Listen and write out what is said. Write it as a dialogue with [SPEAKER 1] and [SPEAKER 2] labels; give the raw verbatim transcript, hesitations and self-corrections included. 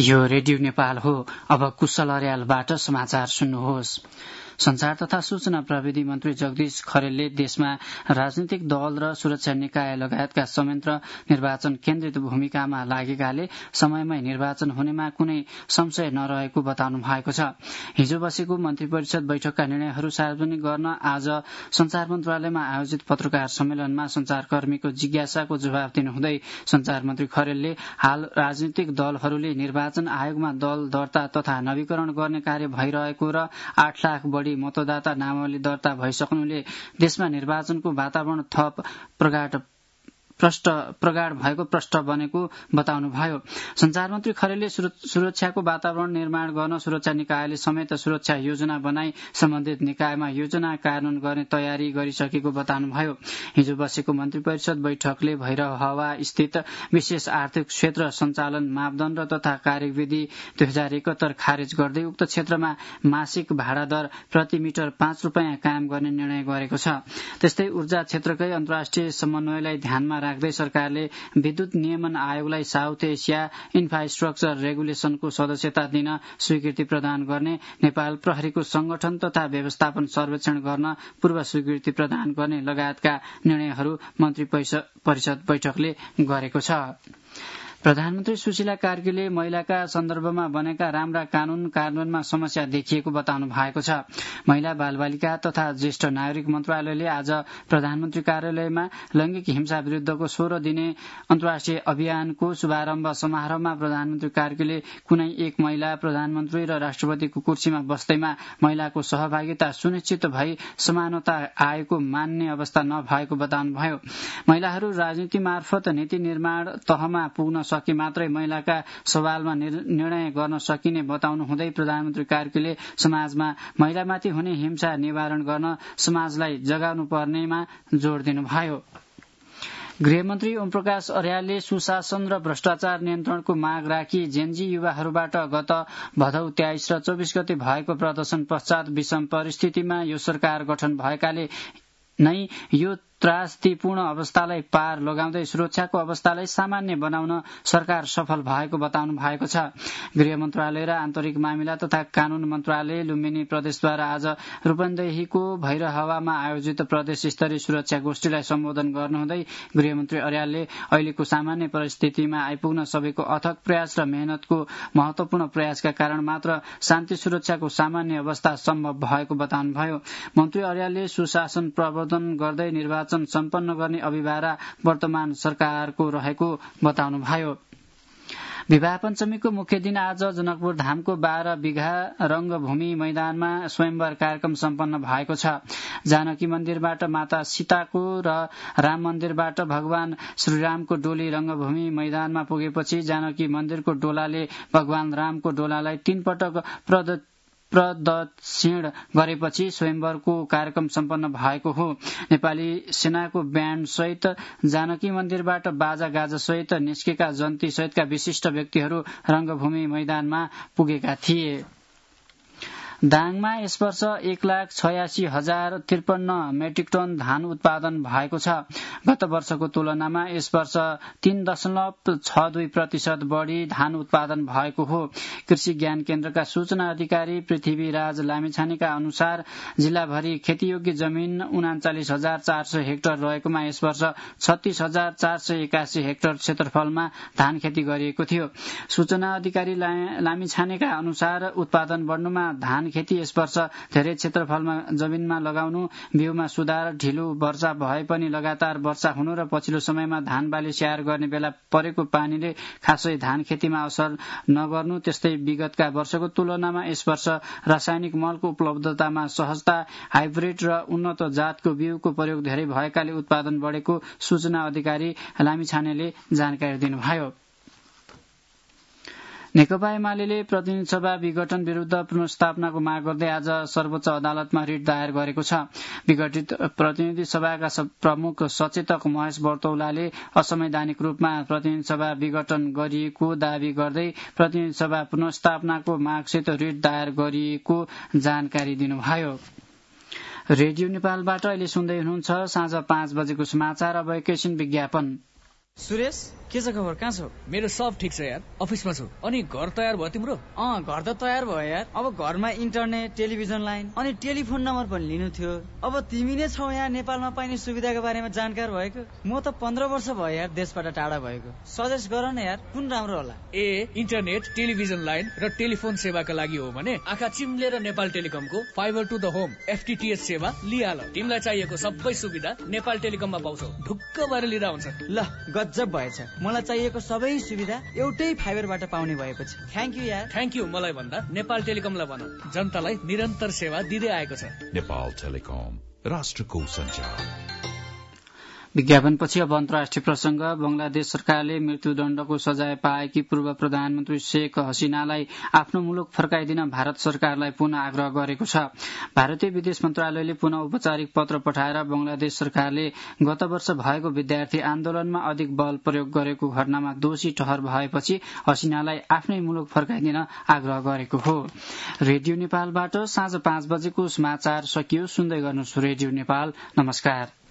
[SPEAKER 1] यो रेडियो नेपाल हो। अब कुशल अर्यालबाट समाचार सुन्नुहोस्। संचार तथा सूचना प्रविधि मन्त्री जगदीश खरेलले देशमा राजनीतिक दल र सुरक्षा निकाय लगायतका संयन्त्र निर्वाचन केन्द्रित भूमिकामा लागेकाले समयमै निर्वाचन हुनेमा कुनै संशय नरहेको बताउनु भएको छ। हिजो बसेको मन्त्री परिषद बैठकका निर्णयहरू सार्वजनिक गर्न आज संचार मन्त्रालयमा आयोजित पत्रकार सम्मेलनमा संचारकर्मीको जिज्ञासाको जवाब दिनुहुँदै संचार मन्त्री खरेलले हाल राजनीतिक दलहरूले निर्वाचन आयोगमा दल दर्ता तथा नवीकरण गर्ने कार्य भइरहेको र आठ लाख बढ़ी मतदाता नामावली दर्ता भइसक्नुले देशमा निर्वाचनको वातावरण थप प्रगाढ प्रष्ट प्रगाढ भएको प्रष्ट बनेको बताउनुभयो। संचार मन्त्री खरेलले सुरक्षाको वातावरण निर्माण गर्न सुरक्षा निकायले समेत सुरक्षा योजना बनाई सम्बन्धित निकायमा योजना कार्यान्वयन गर्ने तयारी गरिसकेको बताउनुभयो। हिजो बसेको मन्त्री परिषद बैठकले भैरव हवा स्थित विशेष आर्थिक क्षेत्र सञ्चालन मापदण्ड तथा कार्यविधि दुई हजार एकहत्तर खारेज गर्दै उक्त क्षेत्रमा मासिक भाडा दर प्रति मिटर पाँच रूपियाँ कायम गर्ने निर्णय गरेको छ। त्यस्तै ऊर्जा क्षेत्रकै अन्तर्राष्ट्रिय समन्वयलाई ध्यानमा राख्दै सरकारले विद्युत नियमन आयोगलाई साउथ एसिया इन्फ्रास्ट्रक्चर रेगुलेशनको सदस्यता दिन स्वीकृति प्रदान गर्ने, नेपाल प्रहरीको संगठन तथा व्यवस्थापन सर्वेक्षण गर्न पूर्व स्वीकृति प्रदान गर्ने लगायतका निर्णयहरू मन्त्री परिषद बैठकले गरेको छ। प्रधानमन्त्री सुशीला कार्कीले महिलाका सन्दर्भमा बनेका राम्रा कानून कार्यान्वयनमा समस्या देखिएको बताउनु भएको छ। महिला बालबालिका तथा ज्येष्ठ नागरिक मन्त्रालयले आज प्रधानमन्त्री कार्यालयमा लैंगिक हिंसा विरूद्धको सोह्र दिने अन्तर्राष्ट्रिय अभियानको शुभारम्भ समारोहमा प्रधानमन्त्री कार्कीले कुनै एक महिला प्रधानमन्त्री र राष्ट्रपतिको कुर्सीमा बस्दैमा महिलाको सहभागिता सुनिश्चित भई समानता आएको मान्ने अवस्था नभएको बताउनुभयो। महिलाहरू राजनीति मार्फत नीति निर्माण तहमा पुग्न सके मात्रै महिलाका सवालमा निर्णय गर्न सकिने बताउनु हुँदै प्रधानमन्त्री कार्कीले समाजमा महिलामाथि हुने हिंसा निवारण गर्न समाजलाई जगाउनु पर्नेमा जोड़ दिनुभयो। गृहमन्त्री ओमप्रकाश अर्यालले सुशासन र भ्रष्टाचार नियन्त्रणको माग राखी जेनजी युवाहरूबाट गत भदौ तेइस र चौबिस गते भएको प्रदर्शन पश्चात विषम परिस्थितिमा यो सरकार गठन भएकाले नै यो त्रासदीपूर्ण अवस्थालाई पार लगाउँदै सुरक्षाको अवस्थालाई सामान्य बनाउन सरकार सफल भएको बताउनु भएको छ। गृह मन्त्रालय र आन्तरिक मामिला तथा कानून मन्त्रालय लुम्बिनी प्रदेशद्वारा आज रूपन्देहीको भैरहवामा आयोजित प्रदेश स्तरीय सुरक्षा गोष्ठीलाई सम्बोधन गर्नुहुँदै गृहमन्त्री अर्यालले अहिलेको सामान्य परिस्थितिमा आइपुग्न सबैको अथक प्रयास र मेहनतको महत्वपूर्ण प्रयासका कारण मात्र शान्ति सुरक्षाको सामान्य अवस्था सम्भव भएको बताउनुभयो। मन्त्री अर्यालले सुशासन प्रवर्धन गर्दै निर्वाचन सम्पन्न गर्ने अभिभारा वर्तमान सरकारको रहेको बताउनुभयो। विवाह पञ्चमीको मुख्य दिन आज जनकपुर धामको बाह्र बिघा रंगभूमि मैदानमा स्वयंवर कार्यक्रम सम्पन्न भएको छ। जानकी मन्दिरबाट माता सीताको र राम मन्दिरबाट भगवान श्रीरामको डोली रंगभूमि मैदानमा पुगेपछि जानकी मन्दिरको डोलाले भगवान रामको डोलालाई तीन पटक प्रद प्रदक्षिण गरेपछि स्वयंवरको कार्यक्रम सम्पन्न भएको हो। नेपाली सेनाको ब्याण्ड सहित जानकी मन्दिरबाट बाजा गाजा सहित निस्केका जन्ती सहितका विशिष्ट व्यक्तिहरू रंगभूमि मैदानमा पुगेका थिए। दाङमा यस वर्ष एक लाख छयासी हजार त्रिपन्न मेट्रिक टन धान उत्पादन भएको छ। गत वर्षको तुलनामा यस वर्ष तीन दशमलव छ दुई प्रतिशत बढ़ी धान उत्पादन भएको हो। कृषि ज्ञान केन्द्रका सूचना अधिकारी पृथ्वीराज लामिछानेका अनुसार जिल्लाभरि खेतीयोग्य जमिन उनाचालिस हजार चार सय हेक्टर रहेकोमा यस वर्ष छत्तीस हजार चार सय एकासी हेक्टर क्षेत्रफलमा धान खेती गरिएको थियो। सूचना अधिकारी लामिछानेका अनुसार उत्पादन बढ्नुमा धान खेती यस वर्ष धेरै क्षेत्रफलमा जमिनमा लगाउनु, बिउमा सुधार, ढिलो वर्षा भए पनि लगातार वर्षा हुनु र पछिल्लो समयमा धान बाली स्याहार गर्ने बेला परेको पानीले खासै धान खेतीमा असर नगर्नु, त्यस्तै विगतका वर्षको तुलनामा यस वर्ष रासायनिक मलको उपलब्धतामा सहजता, हाइब्रिड र उन्नत जातको बिउको प्रयोग धेरै भएकाले उत्पादन बढेको सूचना अधिकारी लामिछानेले जानकारी दिनुभयो। नेकपा एमाले प्रतिनिधि सभा विघटन विरूद्ध पुनर्स्थापनाको माग गर्दै आज सर्वोच्च अदालतमा रिट दायर गरेको छ। विघटित प्रतिनिधि सभाका प्रमुख सचेतक महेश बर्तौलाले असंवैधानिक रूपमा प्रतिनिधि सभा विघटन गरिएको दावी गर्दै प्रतिनिधि सभा पुनर्स्थापनाको मागसित रिट दायर गरिएको जानकारी दिनुभयो। रेडियो नेपालबाट अहिले सुन्दै हुनुहुन्छ साँझ पाँच बजेको समाचार। अब एकैछिन विज्ञापन।
[SPEAKER 2] सुरेश के छ खबर, कहाँ छौ?
[SPEAKER 3] मेरो सब ठिक छ यार, अफिसमा छु। अनि घर तयार भयो तिम्रो?
[SPEAKER 2] अँ घर त तयार भयो यार। अब घरमा इन्टरनेट, टेलिभिजन लाइन अनि टेलिफोन नम्बर पनि लिनु थियो। अब तिमी नै छौ यहाँ नेपालमा पाइने सुविधाको बारेमा जानकार भएको। म त पन्ध्र वर्ष भयो यार देशबाट टाढा भएको। सजेस्ट गर न यार, कुन राम्रो होला?
[SPEAKER 3] ए इन्टरनेट, टेलिभिजन लाइन र टेलिफोन सेवाका लागि हो भने आँखा चिम्लेर नेपाल टेलिकमको fibre to the home FTTH सेवा लिहाल। तिमीलाई चाहिएको सबै सुविधा नेपाल टेलिकममा पाउँछौ। ढुक्क भएर लिँदा हुन्छ।
[SPEAKER 2] ल गजब भएछ, मलाई चाहिएको सबै सुविधा एउटै फाइबरबाट पाउने भएपछि। थ्याङ्क यू यार।
[SPEAKER 3] थ्याङ्क यू मलाई भन्दा नेपाल टेलिकमलाई भन, जनतालाई निरन्तर सेवा दिँदै आएको छ।
[SPEAKER 4] नेपाल टेलिकम, राष्ट्रको सञ्चार।
[SPEAKER 1] विज्ञापनपछि अब अन्तर्राष्ट्रिय प्रसंग। बंगलादेश सरकारले मृत्युदण्डको सजाय पाएकी पूर्व प्रधानमन्त्री शेख हसिनालाई आफ्नो मुलुक फर्काइदिन भारत सरकारलाई पुनः आग्रह गरेको छ। भारतीय विदेश मन्त्रालयले पुनः औपचारिक पत्र पठाएर बंगलादेश सरकारले गत वर्ष भएको विद्यार्थी आन्दोलनमा अधिक बल प्रयोग गरेको घटनामा दोषी ठहर भएपछि हसिनालाई आफ्नै मुलुक फर्काइदिन आग्रह गरेको हो। रेडियो नेपालबाट साँझ पाँच बजेको समाचार सकियो। सुन्दै गर्नुहोस् रेडियो नेपाल। नमस्कार।